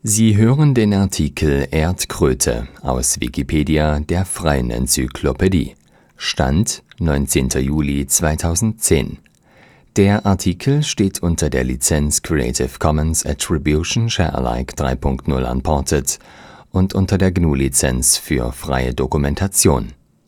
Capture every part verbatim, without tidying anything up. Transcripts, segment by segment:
Sie hören den Artikel Erdkröte, aus Wikipedia, der freien Enzyklopädie. Stand neunzehnter Juli zweitausendzehn. Der Artikel steht unter der Lizenz Creative Commons Attribution Share Alike drei Punkt null Unported und unter der G N U-Lizenz für freie Dokumentation.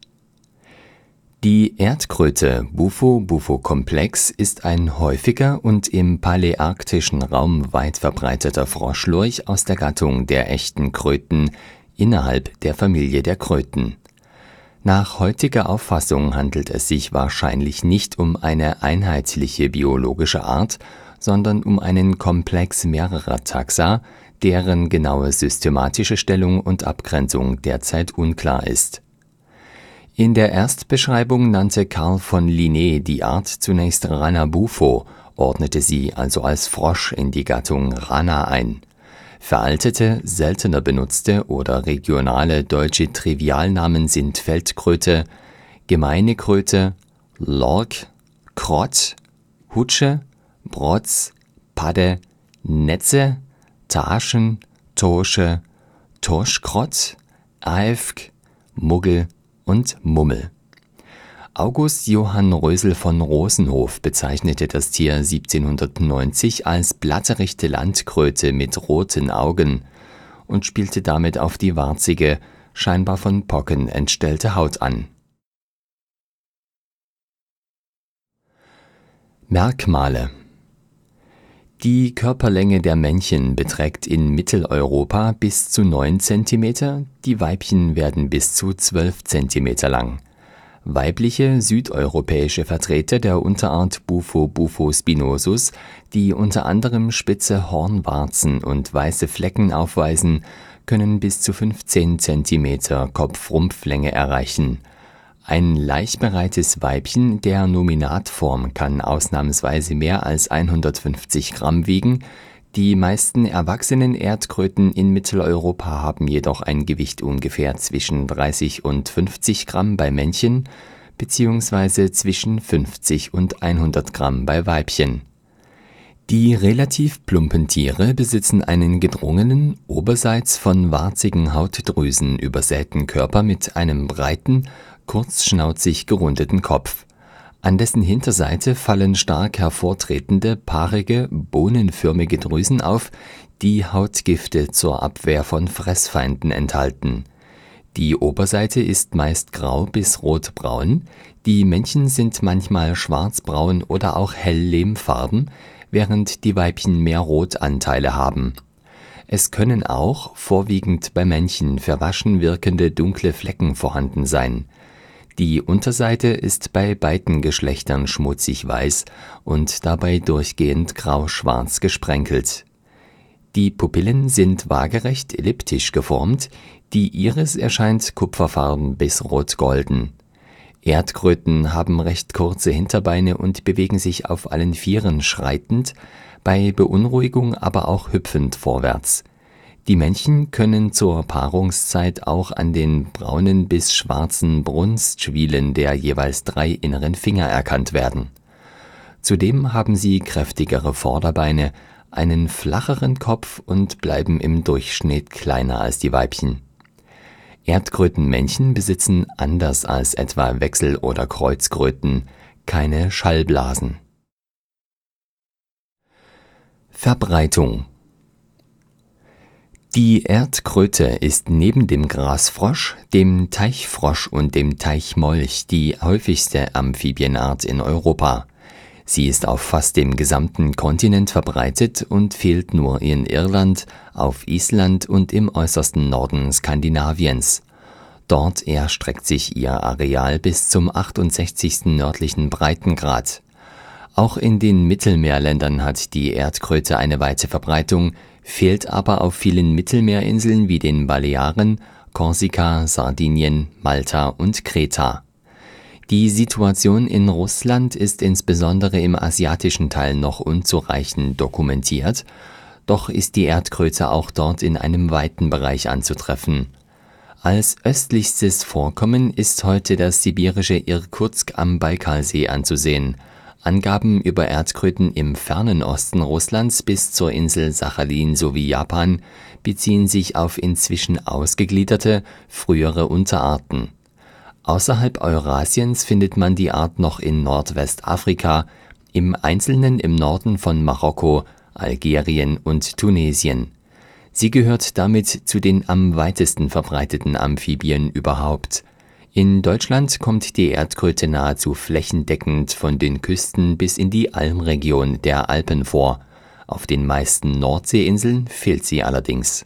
Die Erdkröte Bufo-Bufo-Komplex ist ein häufiger und im paläarktischen Raum weit verbreiteter Froschlurch aus der Gattung der Echten Kröten innerhalb der Familie der Kröten. Nach heutiger Auffassung handelt es sich wahrscheinlich nicht um eine einheitliche biologische Art, sondern um einen Komplex mehrerer Taxa, deren genaue systematische Stellung und Abgrenzung derzeit unklar ist. In der Erstbeschreibung nannte Carl von Linné die Art zunächst Rana bufo, ordnete sie also als Frosch in die Gattung Rana ein. Veraltete, seltener benutzte oder regionale deutsche Trivialnamen sind Feldkröte, Gemeine Kröte, Lork, Krott, Hutsche, Brotz, Padde, Netze, Tarschen, Torsche, Torschkrott, Aefk, Muggel und Mummel. August Johann Rösel von Rosenhof bezeichnete das Tier siebzehnhundertneunzig als blatterichte Landkröte mit roten Augen und spielte damit auf die warzige, scheinbar von Pocken entstellte Haut an. Merkmale: Die Körperlänge der Männchen beträgt in Mitteleuropa bis zu neun Zentimeter, die Weibchen werden bis zu zwölf Zentimeter lang. Weibliche südeuropäische Vertreter der Unterart Bufo-Bufo-Spinosus, die unter anderem spitze Hornwarzen und weiße Flecken aufweisen, können bis zu fünfzehn Zentimeter Kopf-Rumpflänge erreichen. Ein laichbereites Weibchen der Nominatform kann ausnahmsweise mehr als hundertfünfzig Gramm wiegen, die meisten erwachsenen Erdkröten in Mitteleuropa haben jedoch ein Gewicht ungefähr zwischen dreißig und fünfzig Gramm bei Männchen bzw. zwischen fünfzig und hundert Gramm bei Weibchen. Die relativ plumpen Tiere besitzen einen gedrungenen, oberseits von warzigen Hautdrüsen übersäten Körper mit einem breiten, kurzschnauzig gerundeten Kopf. An dessen Hinterseite fallen stark hervortretende, paarige, bohnenförmige Drüsen auf, die Hautgifte zur Abwehr von Fressfeinden enthalten. Die Oberseite ist meist grau bis rotbraun, die Männchen sind manchmal schwarzbraun oder auch hell lehmfarben, während die Weibchen mehr Rotanteile haben. Es können auch, vorwiegend bei Männchen, verwaschen wirkende dunkle Flecken vorhanden sein. Die Unterseite ist bei beiden Geschlechtern schmutzig weiß und dabei durchgehend grau-schwarz gesprenkelt. Die Pupillen sind waagerecht elliptisch geformt, die Iris erscheint kupferfarben bis rot-golden. Erdkröten haben recht kurze Hinterbeine und bewegen sich auf allen Vieren schreitend, bei Beunruhigung aber auch hüpfend vorwärts. Die Männchen können zur Paarungszeit auch an den braunen bis schwarzen Brunstschwielen der jeweils drei inneren Finger erkannt werden. Zudem haben sie kräftigere Vorderbeine, einen flacheren Kopf und bleiben im Durchschnitt kleiner als die Weibchen. Erdkrötenmännchen besitzen, anders als etwa Wechsel- oder Kreuzkröten, keine Schallblasen. Verbreitung: Die Erdkröte ist neben dem Grasfrosch, dem Teichfrosch und dem Teichmolch die häufigste Amphibienart in Europa. Sie ist auf fast dem gesamten Kontinent verbreitet und fehlt nur in Irland, auf Island und im äußersten Norden Skandinaviens. Dort erstreckt sich ihr Areal bis zum achtundsechzigsten nördlichen Breitengrad. Auch in den Mittelmeerländern hat die Erdkröte eine weite Verbreitung, fehlt aber auf vielen Mittelmeerinseln wie den Balearen, Korsika, Sardinien, Malta und Kreta. Die Situation in Russland ist insbesondere im asiatischen Teil noch unzureichend dokumentiert, doch ist die Erdkröte auch dort in einem weiten Bereich anzutreffen. Als östlichstes Vorkommen ist heute das sibirische Irkutsk am Baikalsee anzusehen. Angaben über Erdkröten im fernen Osten Russlands bis zur Insel Sachalin sowie Japan beziehen sich auf inzwischen ausgegliederte, frühere Unterarten. Außerhalb Eurasiens findet man die Art noch in Nordwestafrika, im Einzelnen im Norden von Marokko, Algerien und Tunesien. Sie gehört damit zu den am weitesten verbreiteten Amphibien überhaupt. In Deutschland kommt die Erdkröte nahezu flächendeckend von den Küsten bis in die Almregion der Alpen vor. Auf den meisten Nordseeinseln fehlt sie allerdings.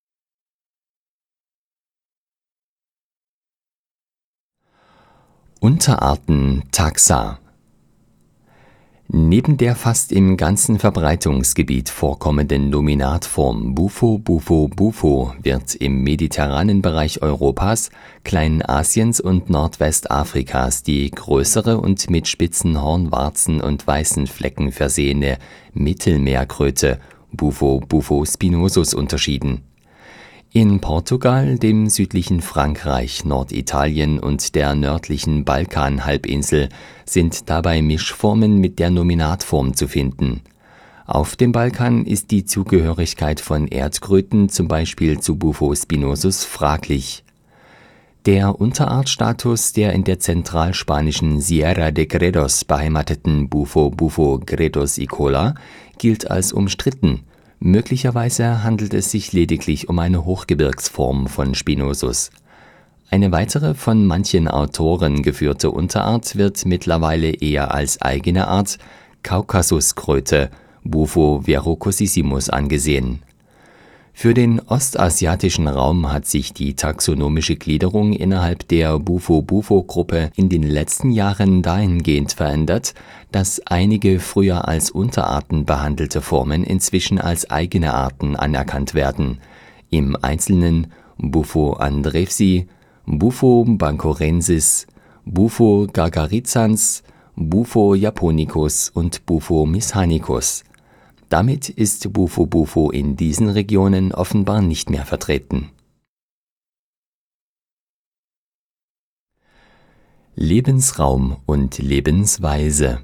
Unterarten Taxa. Neben der fast im ganzen Verbreitungsgebiet vorkommenden Nominatform Bufo bufo bufo wird im mediterranen Bereich Europas, Kleinasiens und Nordwestafrikas die größere und mit spitzen Hornwarzen und weißen Flecken versehene Mittelmeerkröte Bufo bufo spinosus unterschieden. In Portugal, dem südlichen Frankreich, Norditalien und der nördlichen Balkanhalbinsel sind dabei Mischformen mit der Nominatform zu finden. Auf dem Balkan ist die Zugehörigkeit von Erdkröten zum Beispiel zu Bufo spinosus fraglich. Der Unterartstatus der in der zentralspanischen Sierra de Gredos beheimateten Bufo bufo gredos-icola gilt als umstritten. Möglicherweise handelt es sich lediglich um eine Hochgebirgsform von Spinosus. Eine weitere von manchen Autoren geführte Unterart wird mittlerweile eher als eigene Art Kaukasuskröte Bufo verrucosissimus angesehen. Für den ostasiatischen Raum hat sich die taxonomische Gliederung innerhalb der Bufo-Bufo-Gruppe in den letzten Jahren dahingehend verändert, dass einige früher als Unterarten behandelte Formen inzwischen als eigene Arten anerkannt werden, im Einzelnen Bufo andrewsi, Bufo bancorensis, Bufo gargaricans, Bufo japonicus und Bufo mishanicus. Damit ist Bufo bufo in diesen Regionen offenbar nicht mehr vertreten. Lebensraum und Lebensweise.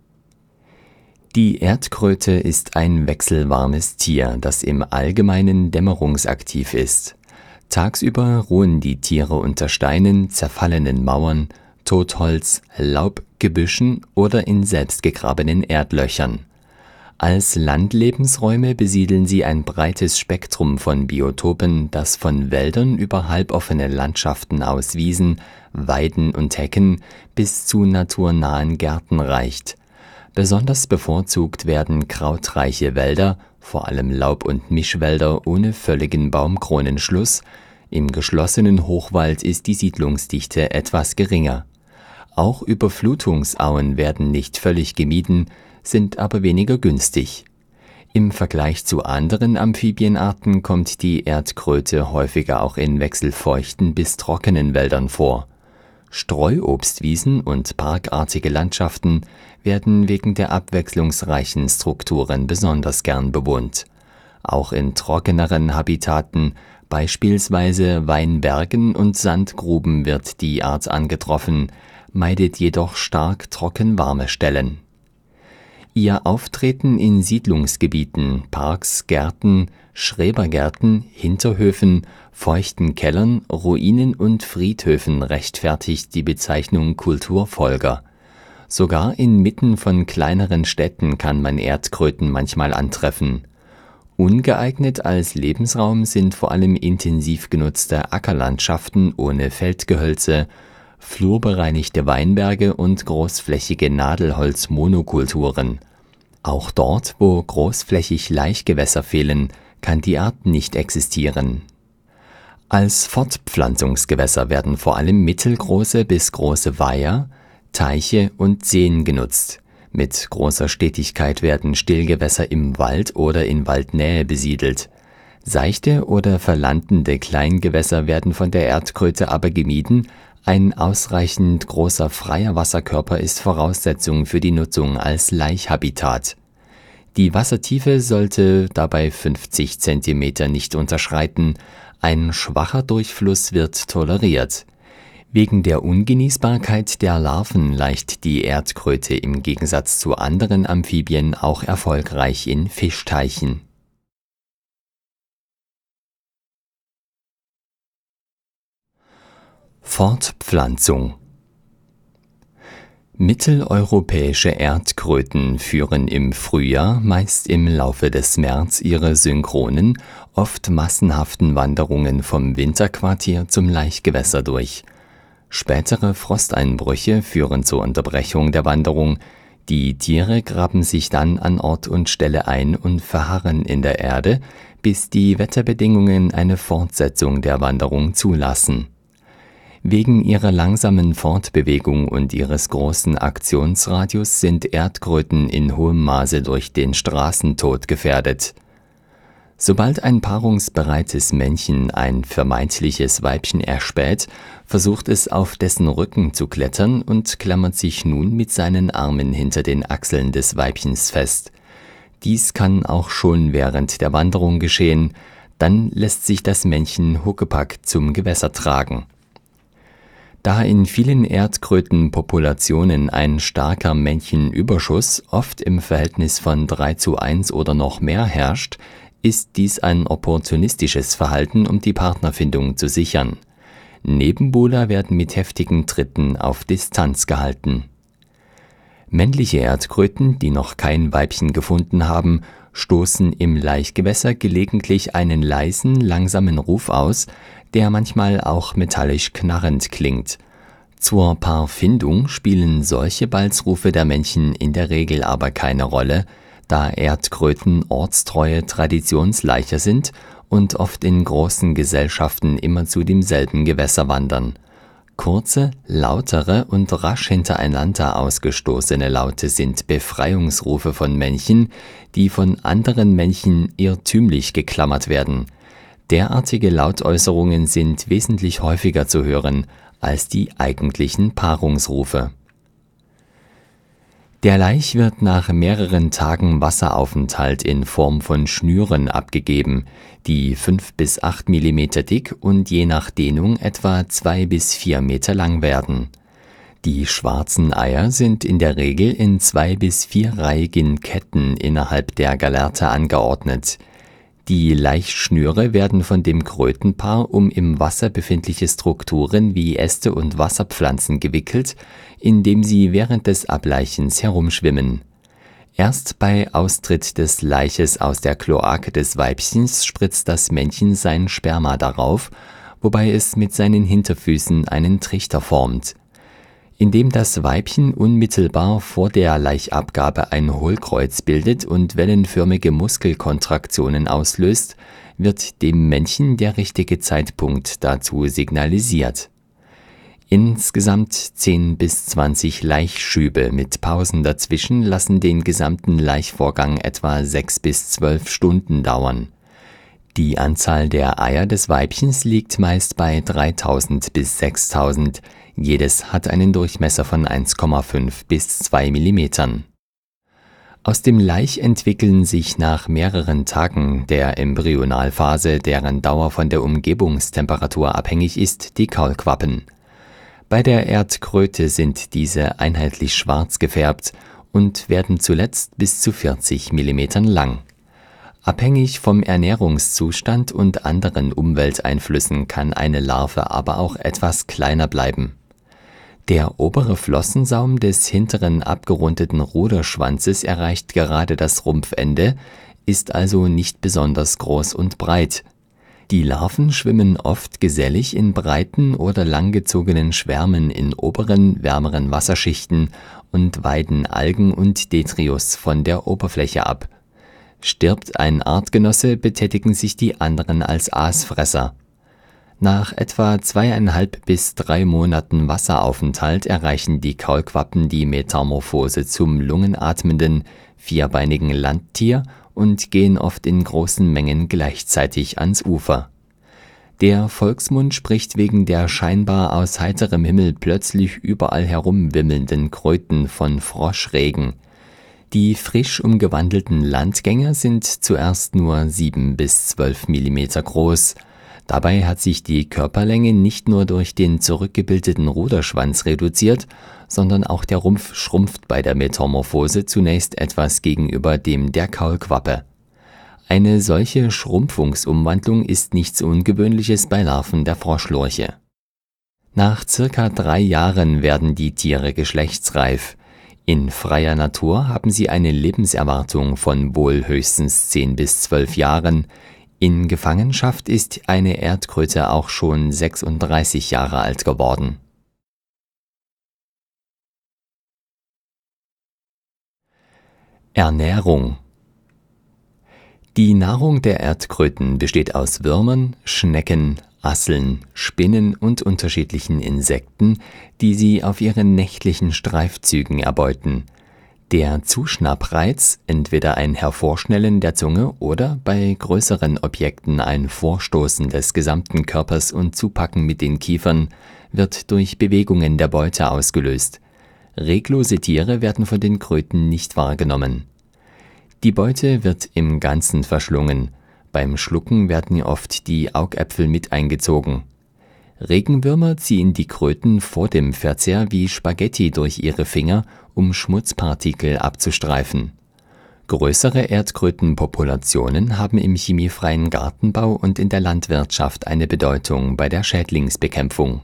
Die Erdkröte ist ein wechselwarmes Tier, das im Allgemeinen dämmerungsaktiv ist. Tagsüber ruhen die Tiere unter Steinen, zerfallenen Mauern, Totholz, Laubgebüschen oder in selbstgegrabenen Erdlöchern. Als Landlebensräume besiedeln sie ein breites Spektrum von Biotopen, das von Wäldern über halboffene Landschaften aus Wiesen, Weiden und Hecken bis zu naturnahen Gärten reicht. Besonders bevorzugt werden krautreiche Wälder, vor allem Laub- und Mischwälder ohne völligen Baumkronenschluss. Im geschlossenen Hochwald ist die Siedlungsdichte etwas geringer. Auch Überflutungsauen werden nicht völlig gemieden, sind aber weniger günstig. Im Vergleich zu anderen Amphibienarten kommt die Erdkröte häufiger auch in wechselfeuchten bis trockenen Wäldern vor. Streuobstwiesen und parkartige Landschaften werden wegen der abwechslungsreichen Strukturen besonders gern bewohnt. Auch in trockeneren Habitaten, beispielsweise Weinbergen und Sandgruben, wird die Art angetroffen, meidet jedoch stark trockenwarme Stellen. Ihr Auftreten in Siedlungsgebieten, Parks, Gärten, Schrebergärten, Hinterhöfen, feuchten Kellern, Ruinen und Friedhöfen rechtfertigt die Bezeichnung Kulturfolger. Sogar inmitten von kleineren Städten kann man Erdkröten manchmal antreffen. Ungeeignet als Lebensraum sind vor allem intensiv genutzte Ackerlandschaften ohne Feldgehölze, flurbereinigte Weinberge und großflächige Nadelholzmonokulturen. Auch dort, wo großflächig Laichgewässer fehlen, kann die Art nicht existieren. Als Fortpflanzungsgewässer werden vor allem mittelgroße bis große Weiher, Teiche und Seen genutzt. Mit großer Stetigkeit werden Stillgewässer im Wald oder in Waldnähe besiedelt. Seichte oder verlandende Kleingewässer werden von der Erdkröte aber gemieden. Ein ausreichend großer freier Wasserkörper ist Voraussetzung für die Nutzung als Laichhabitat. Die Wassertiefe sollte dabei fünfzig Zentimeter nicht unterschreiten, ein schwacher Durchfluss wird toleriert. Wegen der Ungenießbarkeit der Larven laicht die Erdkröte im Gegensatz zu anderen Amphibien auch erfolgreich in Fischteichen. Fortpflanzung. Mitteleuropäische Erdkröten führen im Frühjahr, meist im Laufe des März, ihre synchronen, oft massenhaften Wanderungen vom Winterquartier zum Laichgewässer durch. Spätere Frosteinbrüche führen zur Unterbrechung der Wanderung. Die Tiere graben sich dann an Ort und Stelle ein und verharren in der Erde, bis die Wetterbedingungen eine Fortsetzung der Wanderung zulassen. Wegen ihrer langsamen Fortbewegung und ihres großen Aktionsradius sind Erdkröten in hohem Maße durch den Straßentod gefährdet. Sobald ein paarungsbereites Männchen ein vermeintliches Weibchen erspäht, versucht es auf dessen Rücken zu klettern und klammert sich nun mit seinen Armen hinter den Achseln des Weibchens fest. Dies kann auch schon während der Wanderung geschehen, dann lässt sich das Männchen Huckepack zum Gewässer tragen. Da in vielen Erdkrötenpopulationen ein starker Männchenüberschuss, oft im Verhältnis von drei zu eins oder noch mehr herrscht, ist dies ein opportunistisches Verhalten, um die Partnerfindung zu sichern. Nebenbuhler werden mit heftigen Tritten auf Distanz gehalten. Männliche Erdkröten, die noch kein Weibchen gefunden haben, stoßen im Laichgewässer gelegentlich einen leisen, langsamen Ruf aus, der manchmal auch metallisch knarrend klingt. Zur Paarfindung spielen solche Balzrufe der Männchen in der Regel aber keine Rolle, da Erdkröten ortstreue Traditionslaicher sind und oft in großen Gesellschaften immer zu demselben Gewässer wandern. Kurze, lautere und rasch hintereinander ausgestoßene Laute sind Befreiungsrufe von Männchen, die von anderen Männchen irrtümlich geklammert werden. Derartige Lautäußerungen sind wesentlich häufiger zu hören als die eigentlichen Paarungsrufe. Der Laich wird nach mehreren Tagen Wasseraufenthalt in Form von Schnüren abgegeben, die fünf bis acht Millimeter dick und je nach Dehnung etwa zwei bis vier Meter lang werden. Die schwarzen Eier sind in der Regel in zwei- bis vierreihigen Ketten innerhalb der Gallerte angeordnet. Die Laichschnüre werden von dem Krötenpaar um im Wasser befindliche Strukturen wie Äste und Wasserpflanzen gewickelt, indem sie während des Ableichens herumschwimmen. Erst bei Austritt des Laiches aus der Kloake des Weibchens spritzt das Männchen sein Sperma darauf, wobei es mit seinen Hinterfüßen einen Trichter formt. Indem das Weibchen unmittelbar vor der Laichabgabe ein Hohlkreuz bildet und wellenförmige Muskelkontraktionen auslöst, wird dem Männchen der richtige Zeitpunkt dazu signalisiert. Insgesamt zehn bis zwanzig Laichschübe mit Pausen dazwischen lassen den gesamten Laichvorgang etwa sechs bis zwölf Stunden dauern. Die Anzahl der Eier des Weibchens liegt meist bei dreitausend bis sechstausend, jedes hat einen Durchmesser von eins Komma fünf bis zwei Millimetern. Aus dem Laich entwickeln sich nach mehreren Tagen der Embryonalphase, deren Dauer von der Umgebungstemperatur abhängig ist, die Kaulquappen. Bei der Erdkröte sind diese einheitlich schwarz gefärbt und werden zuletzt bis zu vierzig Millimetern lang. Abhängig vom Ernährungszustand und anderen Umwelteinflüssen kann eine Larve aber auch etwas kleiner bleiben. Der obere Flossensaum des hinteren abgerundeten Ruderschwanzes erreicht gerade das Rumpfende, ist also nicht besonders groß und breit. Die Larven schwimmen oft gesellig in breiten oder langgezogenen Schwärmen in oberen, wärmeren Wasserschichten und weiden Algen und Detritus von der Oberfläche ab. Stirbt ein Artgenosse, betätigen sich die anderen als Aasfresser. Nach etwa zweieinhalb bis drei Monaten Wasseraufenthalt erreichen die Kaulquappen die Metamorphose zum lungenatmenden, vierbeinigen Landtier und gehen oft in großen Mengen gleichzeitig ans Ufer. Der Volksmund spricht wegen der scheinbar aus heiterem Himmel plötzlich überall herumwimmelnden Kröten von Froschregen. Die frisch umgewandelten Landgänger sind zuerst nur sieben bis zwölf Millimeter groß. Dabei hat sich die Körperlänge nicht nur durch den zurückgebildeten Ruderschwanz reduziert, sondern auch der Rumpf schrumpft bei der Metamorphose zunächst etwas gegenüber dem der Kaulquappe. Eine solche Schrumpfungsumwandlung ist nichts Ungewöhnliches bei Larven der Froschlurche. Nach circa drei Jahren werden die Tiere geschlechtsreif. In freier Natur haben sie eine Lebenserwartung von wohl höchstens zehn bis zwölf Jahren. In Gefangenschaft ist eine Erdkröte auch schon sechsunddreißig Jahre alt geworden. Ernährung. Die Nahrung der Erdkröten besteht aus Würmern, Schnecken, Asseln, Spinnen und unterschiedlichen Insekten, die sie auf ihren nächtlichen Streifzügen erbeuten. Der Zuschnappreiz, entweder ein Hervorschnellen der Zunge oder bei größeren Objekten ein Vorstoßen des gesamten Körpers und Zupacken mit den Kiefern, wird durch Bewegungen der Beute ausgelöst. Reglose Tiere werden von den Kröten nicht wahrgenommen. Die Beute wird im Ganzen verschlungen. Beim Schlucken werden oft die Augäpfel mit eingezogen. Regenwürmer ziehen die Kröten vor dem Verzehr wie Spaghetti durch ihre Finger, um Schmutzpartikel abzustreifen. Größere Erdkrötenpopulationen haben im chemiefreien Gartenbau und in der Landwirtschaft eine Bedeutung bei der Schädlingsbekämpfung.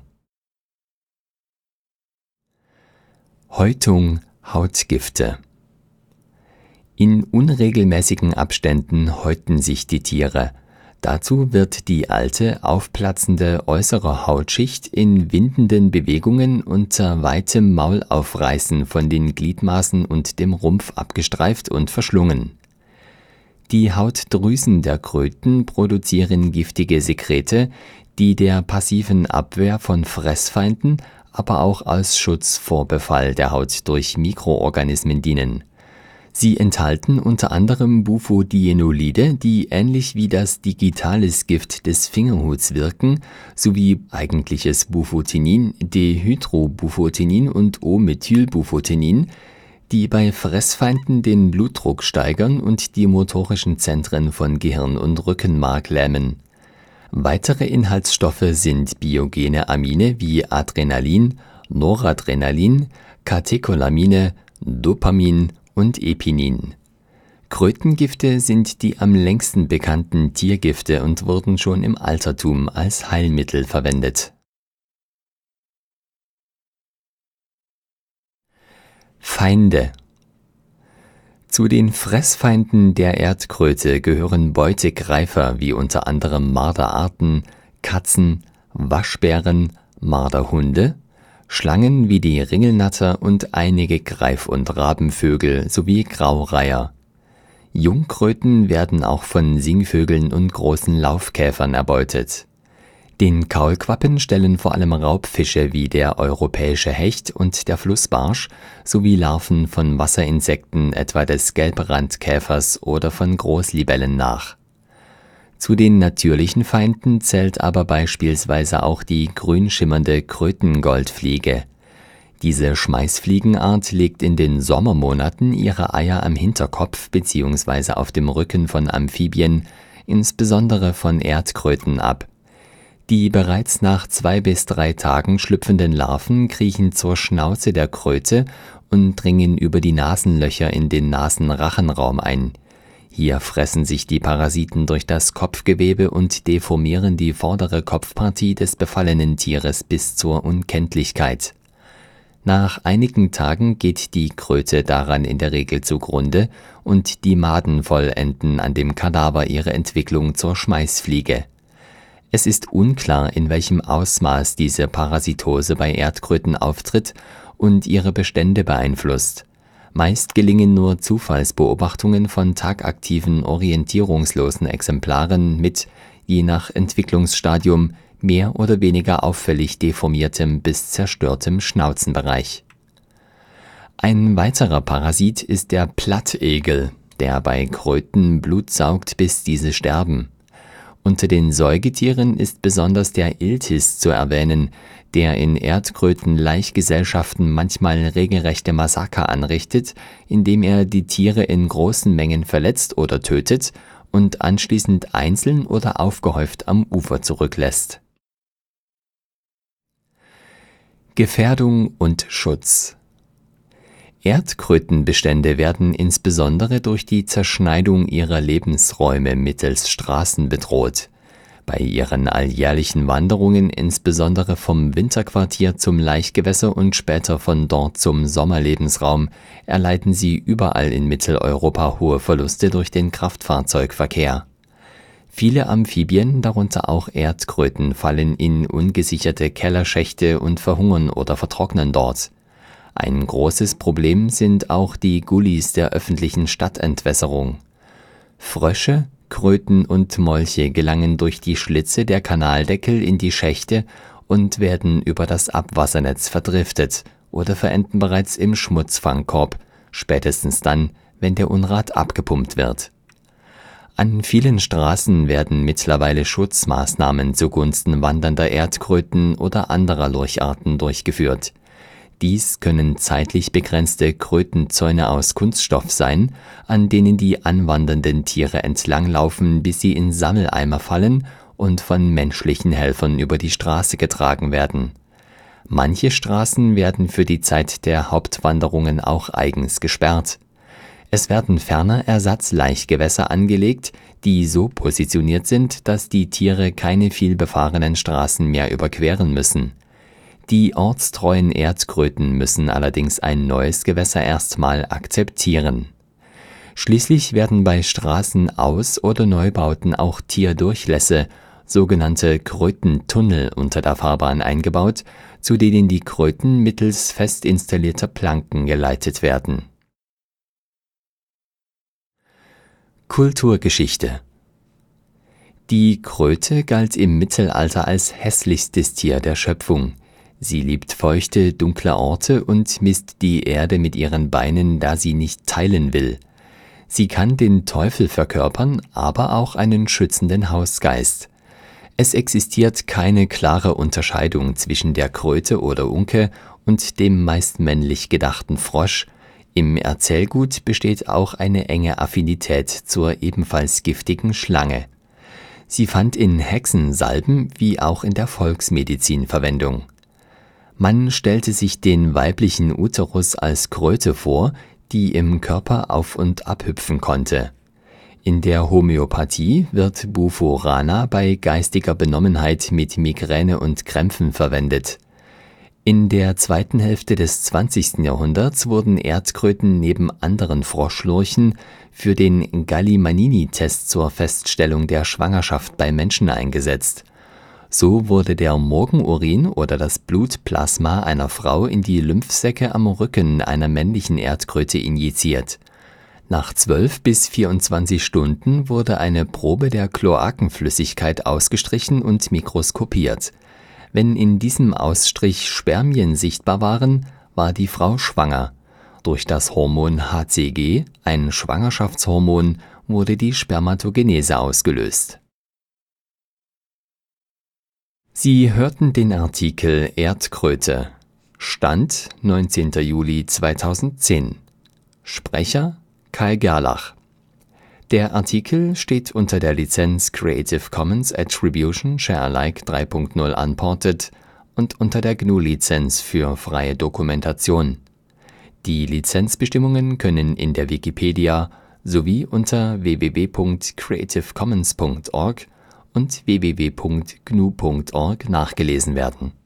Häutung, Hautgifte. In unregelmäßigen Abständen häuten sich die Tiere. Dazu wird die alte, aufplatzende äußere Hautschicht in windenden Bewegungen unter weitem Maulaufreißen von den Gliedmaßen und dem Rumpf abgestreift und verschlungen. Die Hautdrüsen der Kröten produzieren giftige Sekrete, die der passiven Abwehr von Fressfeinden, aber auch als Schutz vor Befall der Haut durch Mikroorganismen dienen. Sie enthalten unter anderem Bufodienolide, die ähnlich wie das Digitalis-Gift des Fingerhuts wirken, sowie eigentliches Bufotinin, Dehydrobufotinin und O-Methylbufotinin, die bei Fressfeinden den Blutdruck steigern und die motorischen Zentren von Gehirn und Rückenmark lähmen. Weitere Inhaltsstoffe sind biogene Amine wie Adrenalin, Noradrenalin, Katecholamine, Dopamin und Epinin. Krötengifte sind die am längsten bekannten Tiergifte und wurden schon im Altertum als Heilmittel verwendet. Feinde. Zu den Fressfeinden der Erdkröte gehören Beutegreifer wie unter anderem Marderarten, Katzen, Waschbären, Marderhunde, Schlangen wie die Ringelnatter und einige Greif- und Rabenvögel sowie Graureiher. Jungkröten werden auch von Singvögeln und großen Laufkäfern erbeutet. Den Kaulquappen stellen vor allem Raubfische wie der europäische Hecht und der Flussbarsch sowie Larven von Wasserinsekten etwa des Gelbrandkäfers oder von Großlibellen nach. Zu den natürlichen Feinden zählt aber beispielsweise auch die grün schimmernde Krötengoldfliege. Diese Schmeißfliegenart legt in den Sommermonaten ihre Eier am Hinterkopf bzw. auf dem Rücken von Amphibien, insbesondere von Erdkröten, ab. Die bereits nach zwei bis drei Tagen schlüpfenden Larven kriechen zur Schnauze der Kröte und dringen über die Nasenlöcher in den Nasenrachenraum ein. Hier fressen sich die Parasiten durch das Kopfgewebe und deformieren die vordere Kopfpartie des befallenen Tieres bis zur Unkenntlichkeit. Nach einigen Tagen geht die Kröte daran in der Regel zugrunde und die Maden vollenden an dem Kadaver ihre Entwicklung zur Schmeißfliege. Es ist unklar, in welchem Ausmaß diese Parasitose bei Erdkröten auftritt und ihre Bestände beeinflusst. Meist gelingen nur Zufallsbeobachtungen von tagaktiven, orientierungslosen Exemplaren mit, je nach Entwicklungsstadium, mehr oder weniger auffällig deformiertem bis zerstörtem Schnauzenbereich. Ein weiterer Parasit ist der Plattegel, der bei Kröten Blut saugt, bis diese sterben. Unter den Säugetieren ist besonders der Iltis zu erwähnen, der in Erdkröten-Laichgesellschaften manchmal regelrechte Massaker anrichtet, indem er die Tiere in großen Mengen verletzt oder tötet und anschließend einzeln oder aufgehäuft am Ufer zurücklässt. Gefährdung und Schutz. Erdkrötenbestände werden insbesondere durch die Zerschneidung ihrer Lebensräume mittels Straßen bedroht. Bei ihren alljährlichen Wanderungen, insbesondere vom Winterquartier zum Laichgewässer und später von dort zum Sommerlebensraum, erleiden sie überall in Mitteleuropa hohe Verluste durch den Kraftfahrzeugverkehr. Viele Amphibien, darunter auch Erdkröten, fallen in ungesicherte Kellerschächte und verhungern oder vertrocknen dort. Ein großes Problem sind auch die Gullis der öffentlichen Stadtentwässerung. Frösche, Kröten und Molche gelangen durch die Schlitze der Kanaldeckel in die Schächte und werden über das Abwassernetz verdriftet oder verenden bereits im Schmutzfangkorb, spätestens dann, wenn der Unrat abgepumpt wird. An vielen Straßen werden mittlerweile Schutzmaßnahmen zugunsten wandernder Erdkröten oder anderer Lurcharten durchgeführt. Dies können zeitlich begrenzte Krötenzäune aus Kunststoff sein, an denen die anwandernden Tiere entlanglaufen, bis sie in Sammeleimer fallen und von menschlichen Helfern über die Straße getragen werden. Manche Straßen werden für die Zeit der Hauptwanderungen auch eigens gesperrt. Es werden ferner Ersatzlaichgewässer angelegt, die so positioniert sind, dass die Tiere keine vielbefahrenen Straßen mehr überqueren müssen. Die ortstreuen Erdkröten müssen allerdings ein neues Gewässer erstmal akzeptieren. Schließlich werden bei Straßenaus- oder Neubauten auch Tierdurchlässe, sogenannte Krötentunnel, unter der Fahrbahn eingebaut, zu denen die Kröten mittels fest installierter Planken geleitet werden. Kulturgeschichte. Die Kröte galt im Mittelalter als hässlichstes Tier der Schöpfung. Sie liebt feuchte, dunkle Orte und misst die Erde mit ihren Beinen, da sie nicht teilen will. Sie kann den Teufel verkörpern, aber auch einen schützenden Hausgeist. Es existiert keine klare Unterscheidung zwischen der Kröte oder Unke und dem meist männlich gedachten Frosch. Im Erzählgut besteht auch eine enge Affinität zur ebenfalls giftigen Schlange. Sie fand in Hexensalben wie auch in der Volksmedizin Verwendung. Man stellte sich den weiblichen Uterus als Kröte vor, die im Körper auf- und abhüpfen konnte. In der Homöopathie wird Bufo-Rana bei geistiger Benommenheit mit Migräne und Krämpfen verwendet. In der zweiten Hälfte des zwanzigsten Jahrhunderts wurden Erdkröten neben anderen Froschlurchen für den Galli-Manini-Test zur Feststellung der Schwangerschaft bei Menschen eingesetzt. So wurde der Morgenurin oder das Blutplasma einer Frau in die Lymphsäcke am Rücken einer männlichen Erdkröte injiziert. Nach zwölf bis vierundzwanzig Stunden wurde eine Probe der Kloakenflüssigkeit ausgestrichen und mikroskopiert. Wenn in diesem Ausstrich Spermien sichtbar waren, war die Frau schwanger. Durch das Hormon H C G, ein Schwangerschaftshormon, wurde die Spermatogenese ausgelöst. Sie hörten den Artikel Erdkröte. Stand neunzehnter Juli zweitausendzehn. Sprecher Kai Gerlach. Der Artikel steht unter der Lizenz Creative Commons Attribution Share Alike drei Punkt null Unported und unter der G N U-Lizenz für freie Dokumentation. Die Lizenzbestimmungen können in der Wikipedia sowie unter w w w punkt creative commons punkt org und w w w punkt g n u punkt org nachgelesen werden.